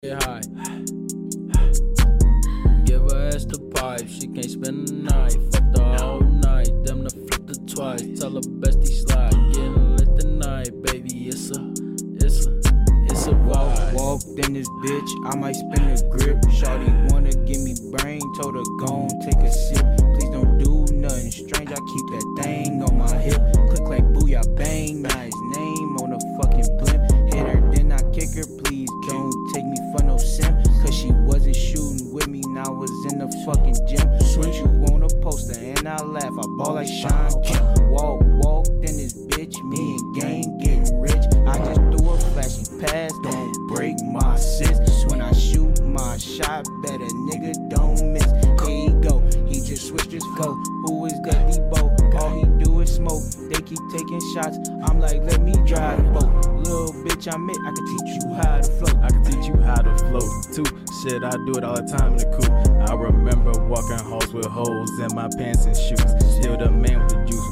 Get high. Give her ass the pipe, she can't spend the night. Fuck the whole night, them to flip the twice. Tell her bestie slide, getting lit tonight, baby. It's a vibe. Walked in this bitch, I might spin a grip. Shawty wanna give me brain, told her gon' take a sip. Please don't do nothing strange, I keep that thing on my hip. Click like booyah bang, nice name on a fucking blimp. Hit her, then I kick her, please don't take me for no simp. Cause she wasn't shooting with me, now I was in the fucking gym. Switch you on a poster and I laugh, I ball like Sean Kemp. Walked in this bitch, me and gang getting rich. I just threw a flashy pass, don't break my sis. When I shoot my shot, better nigga don't miss. Here he go, he just switched his flow. Who is that Debo? All he do is smoke, they keep taking shots. I'm like, let me drive the boat. Little bitch, I can teach you how to float. I can teach you how to float too. Shit, I do it all the time in the coupe. I remember walking halls with holes in my pants and shoes. Still the man with the juice.